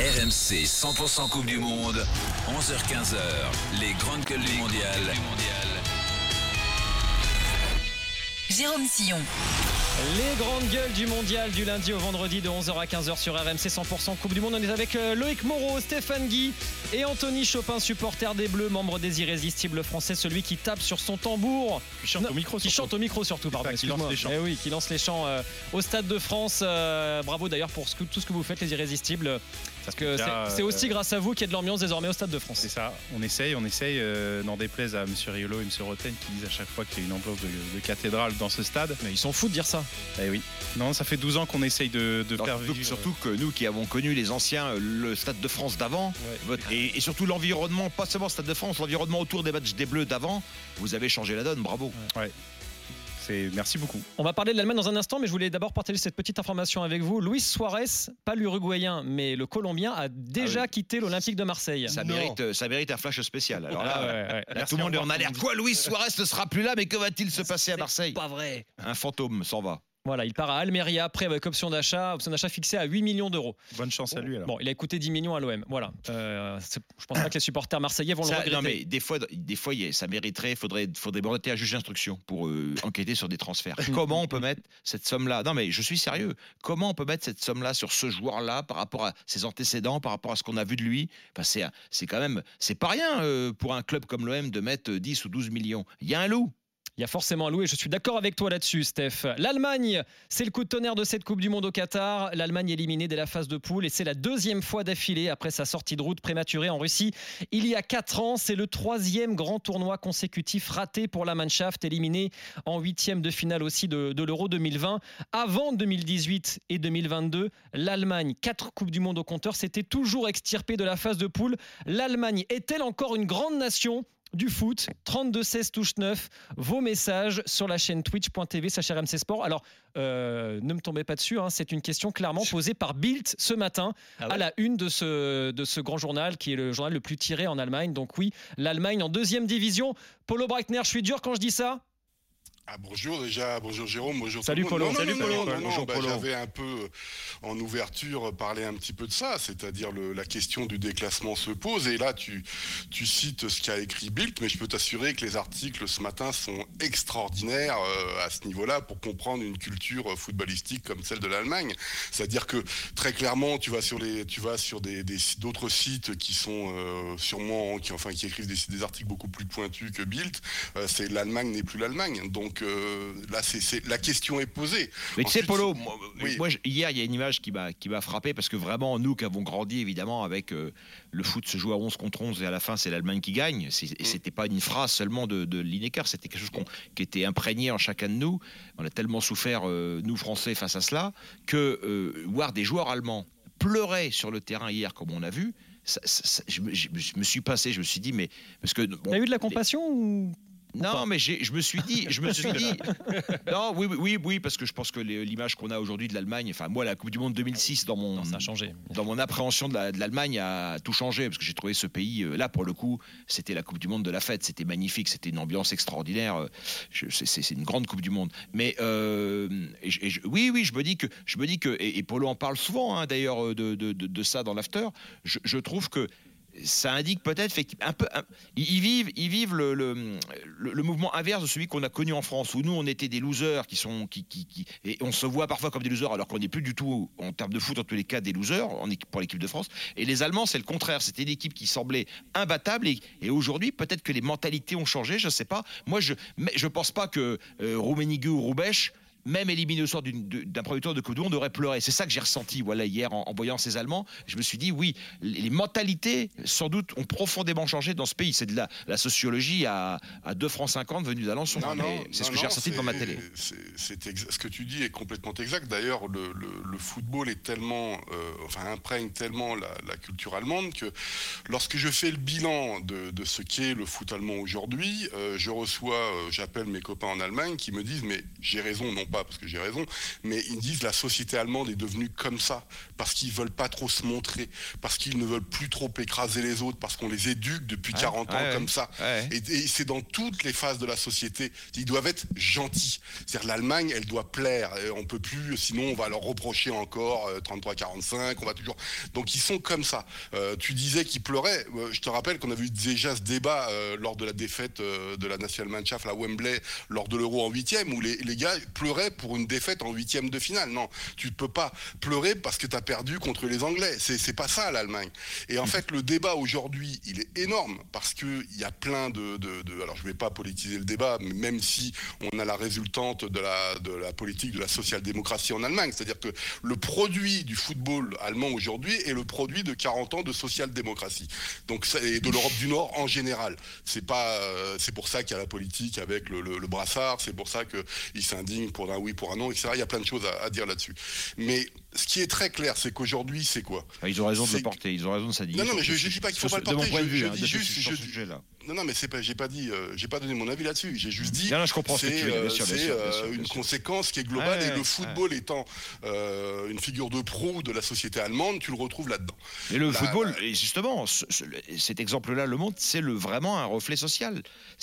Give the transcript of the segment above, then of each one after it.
RMC 100% Coupe du Monde, 11h-15h, les grandes gueules du mondial. Jérôme Sillon. Les grandes gueules du mondial du lundi au vendredi de 11h à 15h sur RMC 100% Coupe du Monde. On est avec Loïc Moreau, Stéphane Guy et Anthony Chopin, supporter des Bleus, membre des Irrésistibles français, celui qui tape sur son tambour. Qui chante au micro surtout, pardon. Qui lance les chants. Eh oui, qui lance les chants au Stade de France. Bravo d'ailleurs pour tout ce que vous faites, les Irrésistibles. Parce que c'est aussi grâce à vous qu'il y a de l'ambiance désormais au Stade de France. C'est ça, on essaye, n'en déplaise à M. Riolo et M. Roten qui disent à chaque fois qu'il y a une ambiance de cathédrale dans ce stade. Mais ils s'en foutent de dire ça. Eh oui. Non, ça fait 12 ans qu'on essaye de faire vivre. Surtout que nous qui avons connu les anciens, le Stade de France d'avant, et surtout l'environnement, pas seulement le Stade de France, l'environnement autour des matchs des Bleus d'avant, vous avez changé la donne, bravo. Ouais. Merci beaucoup. On va parler de l'Allemagne dans un instant, mais je voulais d'abord partager cette petite information avec vous. Luis Suarez, pas l'Uruguayen, mais le Colombien, a déjà quitté l'Olympique de Marseille. Ça mérite un flash spécial. Alors là, là tout le monde est en alerte. Quoi, Luis Suarez ne sera plus là, mais que va-t-il se passer à Marseille ? Pas vrai. Un fantôme s'en va. Voilà, il part à Almeria après avec option d'achat fixée à 8 millions d'euros. Bonne chance à lui alors. Bon, il a coûté 10 millions à l'OM. Voilà. Je pense pas que les supporters marseillais vont le regretter. Non mais des fois ça mériterait, faudrait monter un juge d'instruction pour enquêter sur des transferts. Comment on peut mettre cette somme-là ? Non mais je suis sérieux. Comment on peut mettre cette somme-là sur ce joueur-là par rapport à ses antécédents, par rapport à ce qu'on a vu de lui ? Enfin, c'est quand même, c'est pas rien pour un club comme l'OM de mettre 10 ou 12 millions. Il y a un loup. Il y a forcément un loup et je suis d'accord avec toi là-dessus, Steph. L'Allemagne, c'est le coup de tonnerre de cette Coupe du Monde au Qatar. L'Allemagne éliminée dès la phase de poule et c'est la deuxième fois d'affilée après sa sortie de route prématurée en Russie. Il y a 4 ans, c'est le 3e grand tournoi consécutif raté pour la Mannschaft, éliminée en 8e de finale aussi de l'Euro 2020. Avant 2018 et 2022, l'Allemagne, 4 Coupes du Monde au compteur, s'était toujours extirpée de la phase de poule. L'Allemagne est-elle encore une grande nation du foot? 32 16 touche 9, vos messages sur la chaîne twitch.tv/RMC Sport. Alors ne me tombez pas dessus, c'est une question clairement posée par Bild ce matin à la une de ce grand journal qui est le journal le plus tiré en Allemagne. Donc oui, l'Allemagne en 2e division. Polo Breitner, je suis dur quand je dis ça? Bonjour déjà, bonjour Jérôme, bonjour Salut tout le monde. Polo. Bonjour Polo. J'avais un peu en ouverture parlé un petit peu de ça, c'est-à-dire la question du déclassement se pose et là tu cites ce qu'a écrit Bild, mais je peux t'assurer que les articles ce matin sont extraordinaires à ce niveau-là pour comprendre une culture footballistique comme celle de l'Allemagne. C'est-à-dire que très clairement tu vas sur d'autres sites qui sont sûrement qui écrivent des articles beaucoup plus pointus que Bild. C'est l'Allemagne n'est plus l'Allemagne. Donc là, la question est posée. Mais ensuite, tu sais, Polo, moi, hier, il y a une image qui m'a frappé parce que vraiment, nous qui avons grandi évidemment avec le foot se joue à 11 contre 11 et à la fin, c'est l'Allemagne qui gagne. C'était pas une phrase seulement de Lineker, c'était quelque chose qui était imprégné en chacun de nous. On a tellement souffert, nous Français, face à cela, que voir des joueurs allemands pleurer sur le terrain hier, comme on a vu, je me suis passé, je me suis dit, mais parce que t'as eu de la compassion ou non, mais je me suis dit, non, oui, parce que je pense que l'image qu'on a aujourd'hui de l'Allemagne, enfin moi la Coupe du Monde 2006 dans mon appréhension de l'Allemagne a tout changé parce que j'ai trouvé ce pays là pour le coup, c'était la Coupe du Monde de la fête, c'était magnifique, c'était une ambiance extraordinaire, c'est une grande Coupe du Monde. Mais oui, je me dis que et Polo en parle souvent d'ailleurs de ça dans l'after. Je trouve que ça indique peut-être un peu. Ils vivent le mouvement inverse de celui qu'on a connu en France, où nous on était des losers et on se voit parfois comme des losers alors qu'on n'est plus du tout en termes de foot en tous les cas des losers pour l'équipe de France. Et les Allemands c'est le contraire, c'était une équipe qui semblait imbattable et aujourd'hui peut-être que les mentalités ont changé, je sais pas. Moi je pense pas que Rummenigge ou Roubesch, même éliminé au sort d'un premier tour de Coupe du Monde, aurait pleuré. C'est ça que j'ai ressenti hier en voyant ces Allemands. Je me suis dit, oui, les mentalités, sans doute, ont profondément changé dans ce pays. C'est de la sociologie à 2 francs 50 venus d'Alençon. C'est ce que j'ai ressenti devant ma télé. Ce que tu dis est complètement exact. D'ailleurs, le football est tellement, imprègne tellement la culture allemande que lorsque je fais le bilan de ce qu'est le foot allemand aujourd'hui, j'appelle mes copains en Allemagne qui me disent, mais j'ai raison, non pas pas parce que j'ai raison, mais ils disent la société allemande est devenue comme ça, parce qu'ils veulent pas trop se montrer, parce qu'ils ne veulent plus trop écraser les autres, parce qu'on les éduque depuis 40 ans comme ça. Et c'est dans toutes les phases de la société. Ils doivent être gentils. C'est-à-dire l'Allemagne, elle doit plaire. On peut plus, sinon on va leur reprocher encore 33-45, on va toujours... Donc ils sont comme ça. Tu disais qu'ils pleuraient. Je te rappelle qu'on a vu déjà ce débat lors de la défaite de la Nationalmannschaft à Wembley, lors de l'Euro en 8e, où les gars pleuraient pour une défaite en 8e de finale. Non, tu ne peux pas pleurer parce que tu as perdu contre les Anglais. C'est pas ça l'Allemagne. Et en fait, le débat aujourd'hui, il est énorme parce qu'il y a plein de... Alors je ne vais pas politiser le débat, mais même si on a la résultante de la politique de la social-démocratie en Allemagne, c'est-à-dire que le produit du football allemand aujourd'hui est le produit de 40 ans de social-démocratie. Donc, et de l'Europe du Nord en général. C'est pour ça qu'il y a la politique avec le brassard, c'est pour ça qu'ils s'indignent pour un oui, pour un non, etc. Il y a plein de choses à dire là-dessus. Mais ce qui est très clair, c'est qu'aujourd'hui, c'est quoi ? Ils ont raison de le porter, ils ont raison de s'indigner. Non, mais je ne dis pas qu'il ne faut pas le porter. De mon point de vue, je dis juste... sur ce sujet-là. Non, mais c'est pas, j'ai pas donné mon avis là-dessus. J'ai juste dit, je comprends ce que tu veux dire, bien sûr, une conséquence qui est globale et le football étant une figure de proue de la société allemande, tu le retrouves là-dedans. Et le football, et justement, cet exemple-là le montre, c'est vraiment un reflet social.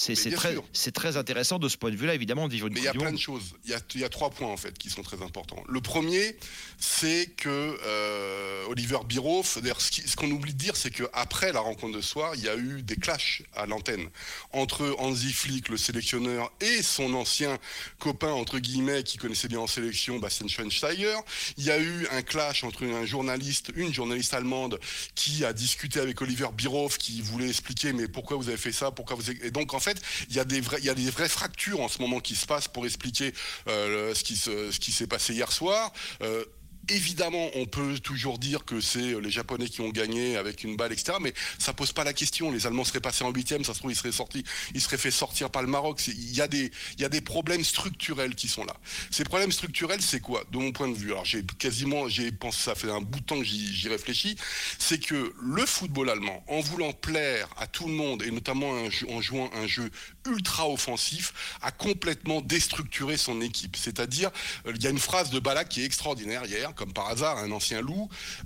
C'est très intéressant de ce point de vue-là, évidemment, de vivre une Coupe du Monde. Mais il y a plein de choses. Il y a 3 points en fait qui sont très importants. Le premier, c'est que Oliver Bierhoff, d'ailleurs, ce qu'on oublie de dire, c'est qu'après la rencontre de ce soir, il y a eu des clashs à l'antenne entre Hansi Flick, le sélectionneur, et son ancien copain, entre guillemets, qui connaissait bien en sélection, Bastian Schweinsteiger. Il y a eu un clash entre une journaliste allemande qui a discuté avec Oliver Bierhoff, qui voulait expliquer mais pourquoi vous avez fait ça, et donc en fait il y a des vraies fractures en ce moment qui se passent pour expliquer ce qui s'est passé hier soir. Évidemment, on peut toujours dire que c'est les Japonais qui ont gagné avec une balle, etc. Mais ça pose pas la question. Les Allemands seraient passés en 8e, ça se trouve, ils seraient fait sortir par le Maroc. Il y a des problèmes structurels qui sont là. Ces problèmes structurels, c'est quoi ? De mon point de vue, alors j'ai pensé, ça fait un bout de temps que j'y réfléchis, c'est que le football allemand, en voulant plaire à tout le monde, et notamment en jouant un jeu ultra offensif, a complètement déstructuré son équipe. C'est-à-dire, il y a une phrase de Ballack qui est extraordinaire hier, comme par hasard, un ancien loup,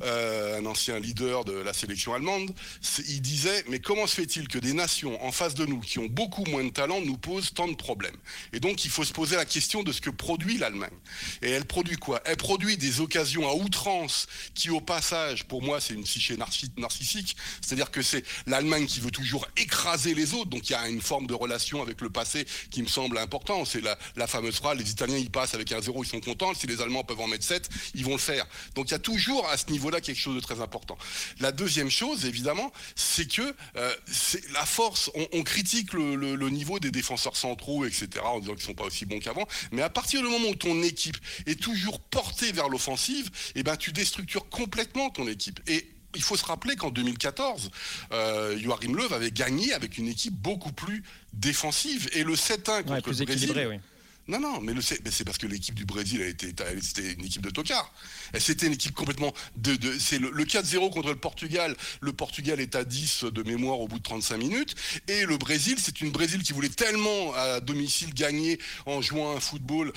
un ancien leader de la sélection allemande, il disait « Mais comment se fait-il que des nations en face de nous, qui ont beaucoup moins de talent, nous posent tant de problèmes ?» Et donc, il faut se poser la question de ce que produit l'Allemagne. Et elle produit quoi ? Elle produit des occasions à outrance qui, au passage, pour moi, c'est une psyché narcissique, c'est-à-dire que c'est l'Allemagne qui veut toujours écraser les autres, donc il y a une forme de relation avec le passé qui me semble important. C'est la fameuse phrase « Les Italiens, ils passent avec un 0, ils sont contents, si les Allemands peuvent en mettre 7, ils vont le faire. » Donc il y a toujours à ce niveau-là quelque chose de très important. La deuxième chose, évidemment, c'est que c'est la force. On critique le niveau des défenseurs centraux, etc., en disant qu'ils ne sont pas aussi bons qu'avant. Mais à partir du moment où ton équipe est toujours portée vers l'offensive, eh ben, tu déstructures complètement ton équipe. Et il faut se rappeler qu'en 2014, Joachim Löw avait gagné avec une équipe beaucoup plus défensive. Et le 7-1 contre le Brésil... Oui. Non, mais c'est parce que l'équipe du Brésil c'était une équipe de tocards. C'était une équipe complètement c'est le 4-0 contre le Portugal. Le Portugal est à 10 de mémoire au bout de 35 minutes. Et le Brésil, c'est une Brésil qui voulait tellement à domicile gagner en jouant un football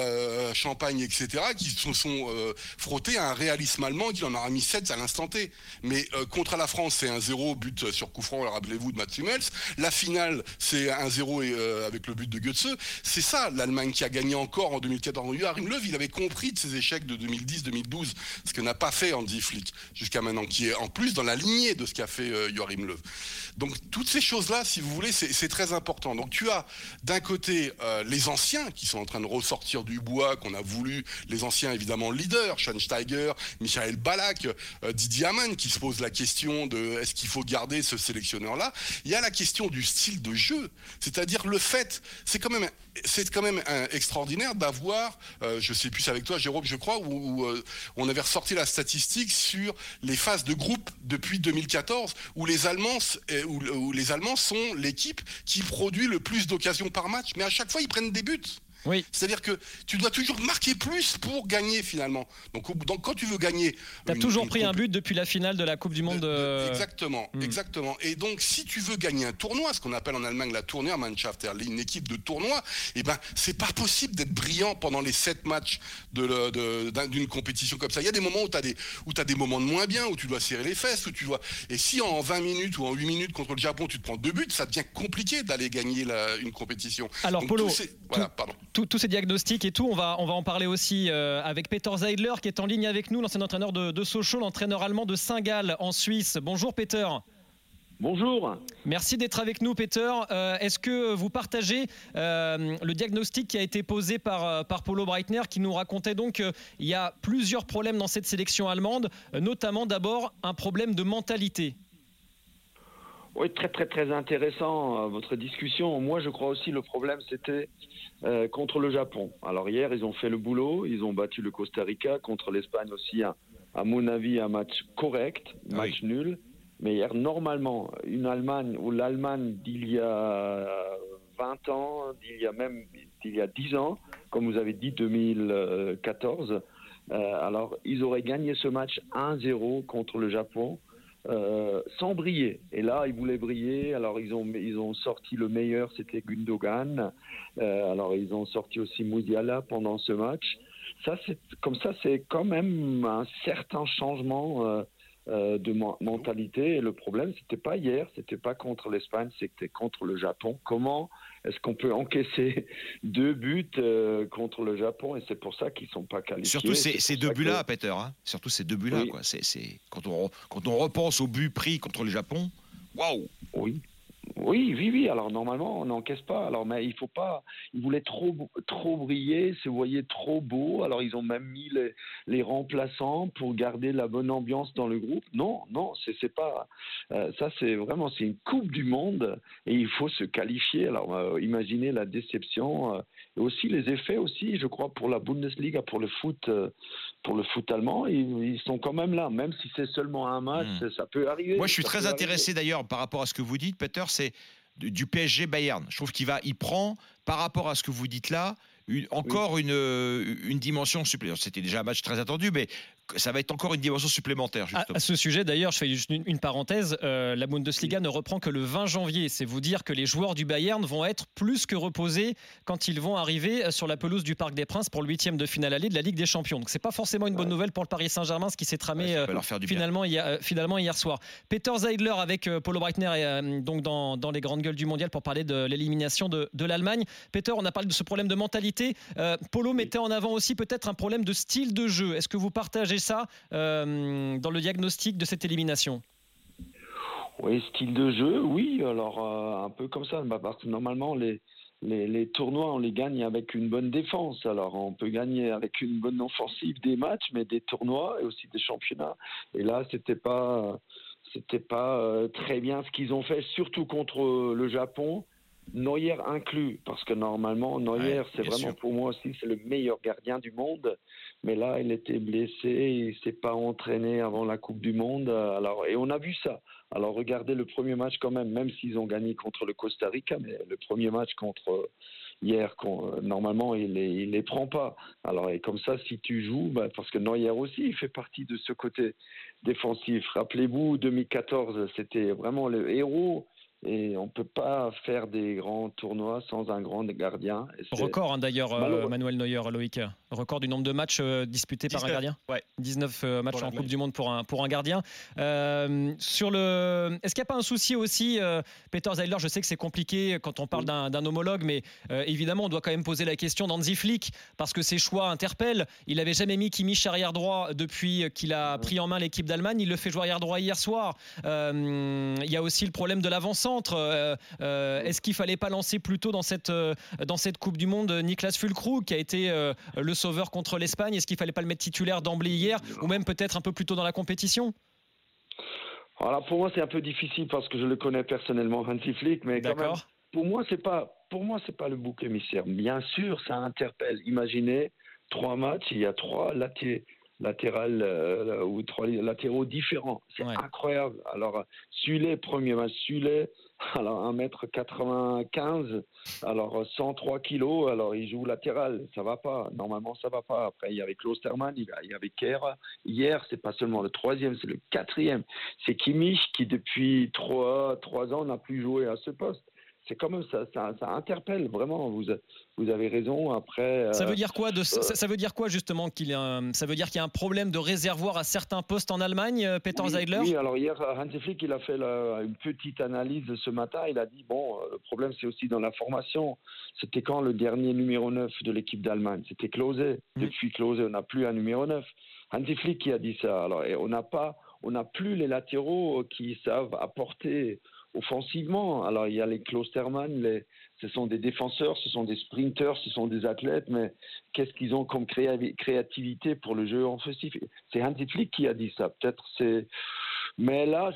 à Champagne, etc., qui se sont frottés à un réalisme allemand qui en aura mis 7 à l'instant T. Mais contre la France, c'est un 0 but sur coup franc, rappelez-vous, de Mats Hummels. La finale, c'est un 0 avec le but de Götze. C'est ça, l'Allemagne qui a gagné encore en 2014. Joachim Löw, il avait compris de ses échecs de 2010-2012, ce que n'a pas fait Hansi Flick jusqu'à maintenant, qui est en plus dans la lignée de ce qu'a fait Joachim Löw. Donc toutes ces choses-là, si vous voulez, c'est très important. Donc tu as d'un côté les anciens qui sont en train de ressortir du bois, qu'on a voulu, les anciens évidemment leaders, Schweinsteiger, Michael Ballack, Didier Hamann, qui se posent la question de est-ce qu'il faut garder ce sélectionneur-là. Il y a la question du style de jeu, c'est-à-dire le fait, c'est quand même extraordinaire d'avoir, je sais plus avec toi Jérôme, je crois, où on avait ressorti la statistique sur les phases de groupe depuis 2014, où les Allemands sont l'équipe qui produit le plus d'occasions par match, mais à chaque fois ils prennent des buts. Oui. C'est-à-dire que tu dois toujours marquer plus pour gagner finalement. Donc quand tu veux gagner... Tu as toujours pris un but depuis la finale de la Coupe du Monde. Exactement. Et donc si tu veux gagner un tournoi, ce qu'on appelle en Allemagne la Turniermannschaft, une équipe de tournoi, eh ben, c'est pas possible d'être brillant pendant les 7 matchs d'une compétition comme ça. Il y a des moments où tu as des moments de moins bien, où tu dois serrer les fesses, et si en 20 minutes ou en 8 minutes contre le Japon, tu te prends 2 buts, ça devient compliqué d'aller gagner une compétition. Alors donc, Polo, tous ces diagnostics et tout, on va en parler aussi avec Peter Zeidler qui est en ligne avec nous, l'ancien entraîneur de Sochaux, l'entraîneur allemand de Saint-Gall en Suisse. Bonjour Peter. Bonjour. Merci d'être avec nous, Peter. Est-ce que vous partagez le diagnostic qui a été posé par Polo Breitner, qui nous racontait donc qu'il y a plusieurs problèmes dans cette sélection allemande, notamment d'abord un problème de mentalité? Oui, très très très intéressant votre discussion. Moi, je crois aussi le problème c'était contre le Japon. Alors hier, ils ont fait le boulot, ils ont battu le Costa Rica, contre l'Espagne aussi, à mon avis, un match correct, match nul. Mais hier, normalement, une Allemagne ou l'Allemagne d'il y a 20 ans, d'il y a 10 ans, comme vous avez dit, 2014, alors ils auraient gagné ce match 1-0 contre le Japon sans briller. Et là, ils voulaient briller, alors ils ont sorti le meilleur, c'était Gundogan. Alors ils ont sorti aussi Musiala pendant ce match. C'est quand même un certain changement de mentalité. Et le problème, c'était pas hier, c'était pas contre l'Espagne, c'était contre le Japon. Comment est-ce qu'on peut encaisser 2 buts contre le Japon? Et c'est pour ça qu'ils sont pas qualifiés. Surtout ces 2 buts-là, Peter. Surtout ces 2 buts-là. Oui. Quoi. C'est quand on repense aux buts pris contre le Japon, waouh. Oui. Alors normalement, on n'encaisse pas. Alors, mais ils voulaient trop briller, se voyaient trop beau. Alors ils ont même mis les remplaçants pour garder la bonne ambiance dans le groupe. Non, c'est pas. Ça, c'est une Coupe du Monde et il faut se qualifier. Alors imaginez la déception et aussi les effets aussi, je crois, pour la Bundesliga, pour le foot allemand. Ils sont quand même là, même si c'est seulement un match, ça peut arriver. Moi, je suis très intéressé d'ailleurs par rapport à ce que vous dites, Peter. C'est du PSG Bayern. Je trouve il prend, par rapport à ce que vous dites là, une dimension supplémentaire. C'était déjà un match très attendu, mais ça va être encore une dimension supplémentaire. À ce sujet, d'ailleurs, je fais juste une parenthèse. La Bundesliga ne reprend que le 20 janvier. C'est vous dire que les joueurs du Bayern vont être plus que reposés quand ils vont arriver sur la pelouse du Parc des Princes pour le 8e de finale aller de la Ligue des Champions. Donc, c'est pas forcément une bonne nouvelle pour le Paris Saint-Germain, ce qui s'est tramé finalement hier soir. Peter Zeidler avec Polo Breitner donc dans les grandes gueules du mondial pour parler de l'élimination de l'Allemagne. Peter, on a parlé de ce problème de mentalité. Polo mettait en avant aussi peut-être un problème de style de jeu. Est-ce que vous partagez ça dans le diagnostic de cette élimination? Oui, style de jeu, oui. Alors, un peu comme ça. Parce que normalement, les tournois, on les gagne avec une bonne défense. Alors, on peut gagner avec une bonne offensive des matchs, mais des tournois et aussi des championnats. Et là, c'était pas très bien ce qu'ils ont fait, surtout contre le Japon. Neuer inclus, parce que normalement Neuer, c'est vraiment pour moi aussi, c'est le meilleur gardien du monde. Mais là, il était blessé, il s'est pas entraîné avant la Coupe du Monde. Et on a vu ça. Alors regardez le premier match quand même s'ils ont gagné contre le Costa Rica, mais le premier match contre hier, normalement, il les prend pas. Alors et comme ça, si tu joues, parce que Neuer aussi, il fait partie de ce côté défensif. Rappelez-vous, 2014, c'était vraiment le héros. Et on ne peut pas faire des grands tournois sans un grand gardien. Record d'ailleurs, Manuel Neuer, Loïc. Record du nombre de matchs disputés 19, par un gardien. 19 matchs en Coupe du Monde pour un gardien. Est-ce qu'il n'y a pas un souci aussi, Peter Zeidler? Je sais que c'est compliqué quand on parle d'un homologue, mais évidemment, on doit quand même poser la question d'Hansi Flick, parce que ses choix interpellent. Il n'avait jamais mis Kimmich arrière droit depuis qu'il a pris en main l'équipe d'Allemagne. Il le fait jouer arrière droit hier soir. Il y a aussi le problème de l'avant-centre. Est-ce qu'il ne fallait pas lancer plus tôt dans cette Coupe du Monde Niklas Füllkrug, qui a été le sauveur contre l'Espagne? Est-ce qu'il ne fallait pas le mettre titulaire d'emblée hier, ou même peut-être un peu plus tôt dans la compétition? Alors pour moi, c'est un peu difficile parce que je le connais personnellement, Hansi Flick, mais quand même, pour moi, c'est pas le bouc émissaire. Bien sûr, ça interpelle. Imaginez 3 matchs, il y a 3 latéral ou 3 latéraux différents. C'est incroyable. Alors, Sule, premier match, Sule, alors 1m95, alors 103 kilos, alors il joue latéral. Ça va pas. Normalement, ça va pas. Après, il y avait Klosterman, il y avait Kerr. Hier, c'est pas seulement le 3e, c'est le 4e. C'est Kimmich qui, depuis 3 ans, n'a plus joué à ce poste. C'est quand même ça interpelle vraiment. Vous avez raison. Après, ça veut dire quoi ça veut dire quoi justement ça veut dire qu'il y a un problème de réservoir à certains postes en Allemagne, Peter Seidler? Oui, alors hier Hansi Flick il a fait une petite analyse ce matin. Il a dit le problème c'est aussi dans la formation. C'était quand le dernier numéro 9 de l'équipe d'Allemagne? C'était Klose. Depuis Klose, on n'a plus un numéro 9. Hansi Flick qui a dit ça. Alors on n'a plus les latéraux qui savent apporter offensivement. Alors il y a les Klosterman, ce sont des défenseurs, ce sont des sprinters, ce sont des athlètes, mais qu'est-ce qu'ils ont comme créativité pour le jeu offensif? C'est Hansi Flick qui a dit ça. Peut-être c'est. Mais là,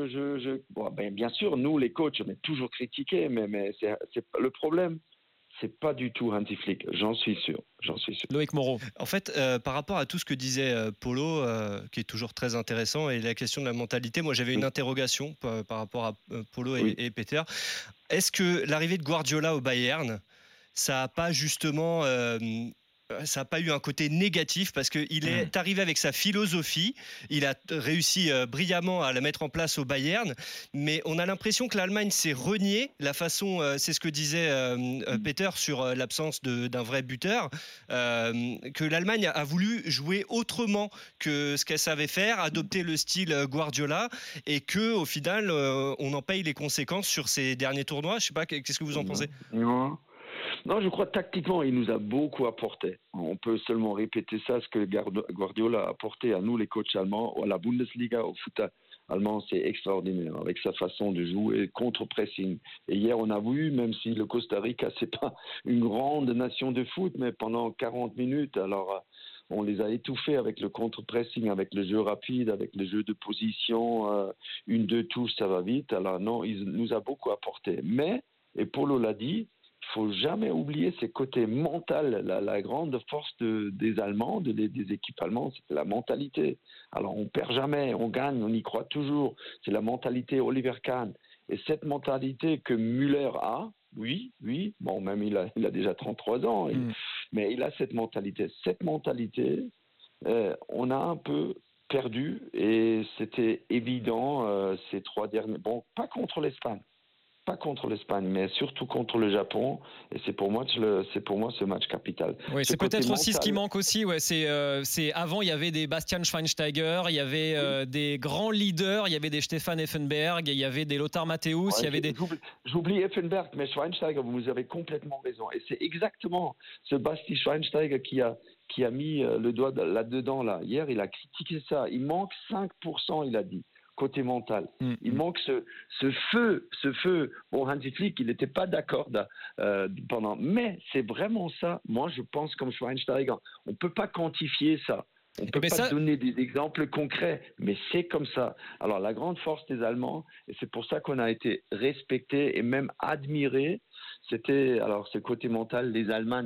bien sûr, nous les coachs, on est toujours critiqués, mais c'est le problème. C'est pas du tout Hansi Flick, j'en suis sûr. Loïc Moreau. En fait, par rapport à tout ce que disait Polo, qui est toujours très intéressant, et la question de la mentalité, moi j'avais une interrogation par rapport à Polo et Peter. Est-ce que l'arrivée de Guardiola au Bayern, ça n'a pas justement... ça n'a pas eu un côté négatif parce qu'il est arrivé avec sa philosophie, il a réussi brillamment à la mettre en place au Bayern, mais on a l'impression que l'Allemagne s'est reniée, la façon, c'est ce que disait Peter sur l'absence d'un vrai buteur, que l'Allemagne a voulu jouer autrement que ce qu'elle savait faire, adopter le style Guardiola, et qu'au final on en paye les conséquences sur ces derniers tournois. Je ne sais pas, qu'est-ce que vous en pensez? Non, je crois tactiquement, il nous a beaucoup apporté. On peut seulement répéter ça, ce que Guardiola a apporté à nous, les coachs allemands, à la Bundesliga, au foot allemand, c'est extraordinaire, avec sa façon de jouer contre-pressing. Et hier, on a vu, même si le Costa Rica, c'est pas une grande nation de foot, mais pendant 40 minutes, alors on les a étouffés avec le contre-pressing, avec le jeu rapide, avec le jeu de position, 1-2 touches, ça va vite. Alors non, il nous a beaucoup apporté. Mais, et Polo l'a dit, il faut jamais oublier ces côtés mentaux. La grande force des Allemands, des équipes allemandes, c'est la mentalité. Alors on perd jamais, on gagne, on y croit toujours. C'est la mentalité Oliver Kahn. Et cette mentalité que Müller a, oui, bon, même il a déjà 33 ans, mais il a cette mentalité. Cette mentalité, on a un peu perdu, et c'était évident ces 3 derniers... Bon, pas contre l'Espagne, mais surtout contre le Japon. Et c'est pour moi ce match capital. Oui, c'est peut-être aussi ce qui manque aussi. Ouais, c'est avant, il y avait des Bastian Schweinsteiger, il y avait des grands leaders, il y avait des Stefan Effenberg, il y avait des Lothar Matthäus, il y avait des... J'oublie Effenberg, mais Schweinsteiger, vous avez complètement raison. Et c'est exactement ce Basti Schweinsteiger qui a mis le doigt là-dedans. Là. Hier, il a critiqué ça. Il manque 5%, il a dit. Côté mental. Il manque ce feu. Bon, Hansi Flick, il n'était pas d'accord pendant. Mais c'est vraiment ça. Moi, je pense comme Schweinsteiger. On ne peut pas quantifier ça. On ne peut pas donner des exemples concrets, mais c'est comme ça. Alors, la grande force des Allemands, et c'est pour ça qu'on a été respecté et même admiré, c'était, alors, ce côté mental, les Allemands,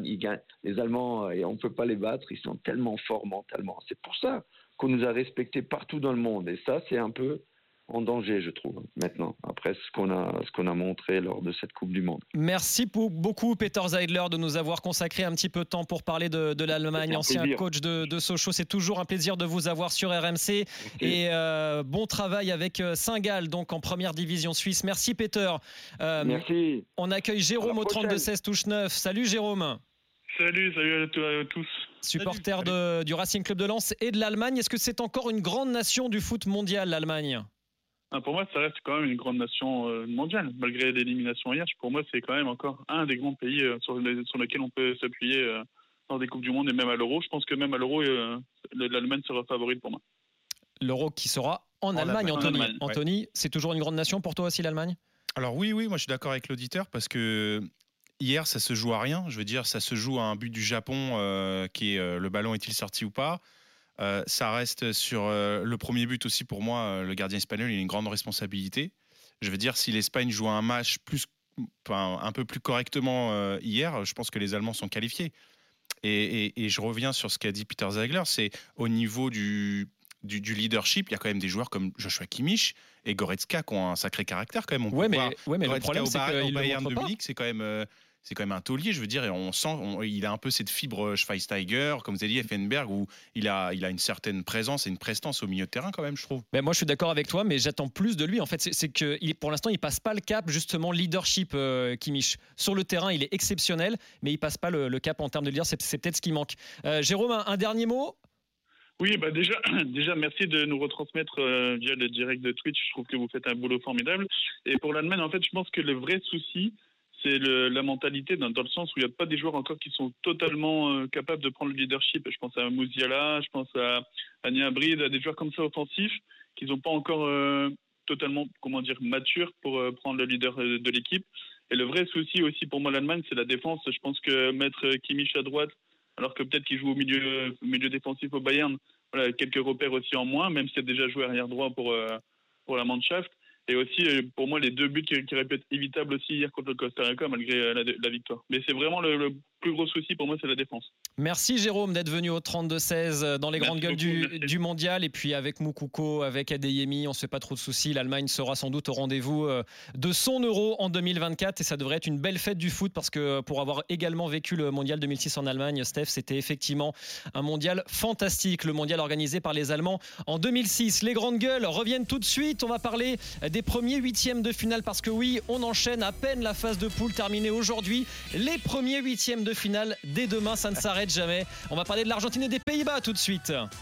et on ne peut pas les battre, ils sont tellement forts mentalement. C'est pour ça qu'on nous a respectés partout dans le monde. Et ça, c'est un peu en danger, je trouve, maintenant, après ce qu'on a montré lors de cette Coupe du Monde. Merci beaucoup, Peter Seidler, de nous avoir consacré un petit peu de temps pour parler de l'Allemagne, ancien coach de Sochaux. C'est toujours un plaisir de vous avoir sur RMC. Et bon travail avec Saint-Gall, donc en première division suisse. Merci, Peter. Merci. On accueille Jérôme au 32-16 touche 9. Salut, Jérôme. Salut à tous. Supporter du Racing Club de Lens et de l'Allemagne. Est-ce que c'est encore une grande nation du foot mondial, l'Allemagne? Pour moi, ça reste quand même une grande nation mondiale. Malgré l'élimination hier, pour moi, c'est quand même encore un des grands pays sur lequel on peut s'appuyer dans des Coupes du Monde et même à l'Euro. Je pense que même à l'Euro, l'Allemagne sera favorite pour moi. L'Euro qui sera en Allemagne, Anthony. Anthony, c'est toujours une grande nation pour toi aussi, l'Allemagne? Alors oui, moi je suis d'accord avec l'auditeur parce que hier, ça se joue à rien. Je veux dire, ça se joue à un but du Japon qui est le ballon est-il sorti ou pas. Ça reste sur le premier but aussi pour moi. Le gardien espagnol, il a une grande responsabilité. Je veux dire, si l'Espagne joue un match un peu plus correctement hier, je pense que les Allemands sont qualifiés. Et je reviens sur ce qu'a dit Peter Ziegler, c'est au niveau du leadership, il y a quand même des joueurs comme Joshua Kimmich et Goretzka qui ont un sacré caractère quand même. Mais le problème c'est au qu'il Bayern le de montre pas. Munich, c'est quand même un taulier, je veux dire, et on sent il a un peu cette fibre Schweinsteiger, comme vous avez dit, Effenberg, où il a une certaine présence et une prestance au milieu de terrain quand même, je trouve. Mais moi je suis d'accord avec toi, mais j'attends plus de lui. En fait, c'est que pour l'instant il passe pas le cap justement leadership Kimmich. Sur le terrain, il est exceptionnel, mais il passe pas le cap en termes de leader. C'est peut-être ce qui manque. Jérôme, un dernier mot. Oui, déjà, merci de nous retransmettre via le direct de Twitch. Je trouve que vous faites un boulot formidable. Et pour l'Allemagne, en fait, je pense que le vrai souci, c'est la mentalité, dans le sens où il n'y a pas des joueurs encore qui sont totalement capables de prendre le leadership. Je pense à Musiala, je pense à Gnabry, à des joueurs comme ça offensifs, qui n'ont pas encore totalement, matures pour prendre le leader de l'équipe. Et le vrai souci aussi pour moi, l'Allemagne, c'est la défense. Je pense que mettre Kimmich à droite, alors que peut-être qu'il joue au milieu défensif au Bayern, voilà, quelques repères aussi en moins, même s'il a déjà joué arrière droit pour la Mannschaft. Et aussi, pour moi, les 2 buts qui auraient pu être évitables aussi hier contre le Costa Rica, malgré la victoire. Mais c'est vraiment le plus gros souci pour moi, c'est la défense. Merci Jérôme d'être venu au 32-16 dans les grandes gueules du mondial. Et puis avec Moukoko, avec Adeyemi, on ne se fait pas trop de soucis. L'Allemagne sera sans doute au rendez-vous de son Euro en 2024. Et ça devrait être une belle fête du foot parce que pour avoir également vécu le mondial 2006 en Allemagne, Steph, c'était effectivement un mondial fantastique. Le mondial organisé par les Allemands en 2006. Les grandes gueules reviennent tout de suite. On va parler des premiers 8e de finale parce que oui, on enchaîne à peine la phase de poule terminée aujourd'hui. Les premiers 8e de finale dès demain, ça ne s'arrête jamais. On va parler de l'Argentine et des Pays-Bas tout de suite.